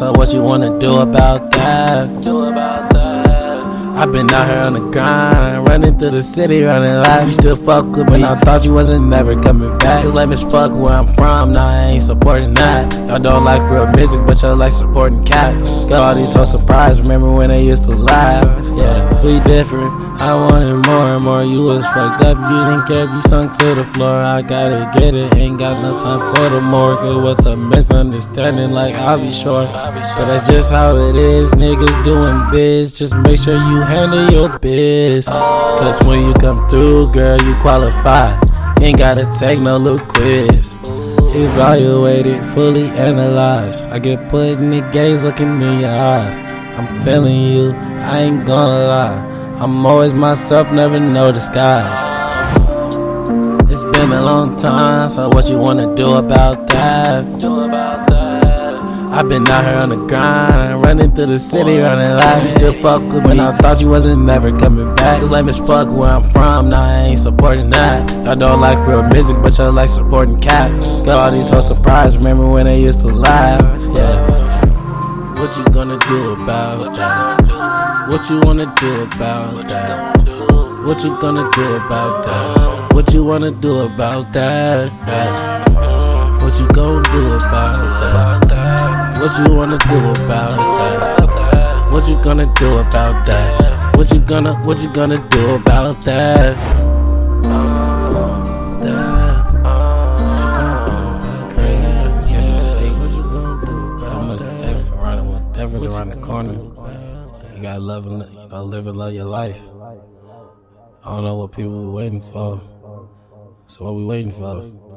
so what you wanna do about that? I've been out here on the grind, running through the city, running life. You still fuck with me, I thought you wasn't never coming back. It's like as fuck where I'm from, now I ain't supporting that. Y'all don't like real music, but y'all like supporting cap. Got all these hoes surprised, remember when they used to laugh? Yeah, we different, I wanted more and more. You was fucked up, you didn't care, you sunk to the floor. I gotta get it, ain't got no time for the morgue. It was a misunderstanding, like I'll be sure. But that's just how it is, niggas doing biz. Just make sure you handle your biz, cause when you come through, girl, you qualify. Ain't gotta take no little quiz. Evaluated, fully analyzed. I get put in the gaze looking in your eyes. I'm feeling you, I ain't gonna lie. I'm always myself, never no disguise. It's been a long time, so what you wanna do about that? I've been out here on the grind, running through the city, running life. You still fuck with me, I thought you wasn't never coming back. It's like as fuck where I'm from, now I ain't supporting that. Y'all don't like real music, but y'all like supporting cap. Got all these hoes surprised, remember when they used to laugh? Yeah. What you gonna do about that? What you wanna do about that? What you gonna do about that? What you wanna do about that? What you gonna do about that? What you wanna do about that? What you gonna do about that? What you gonna do about that? Devil's around the corner. You gotta love and you gotta live and love your life. I don't know what people were waiting for. So what we waiting for?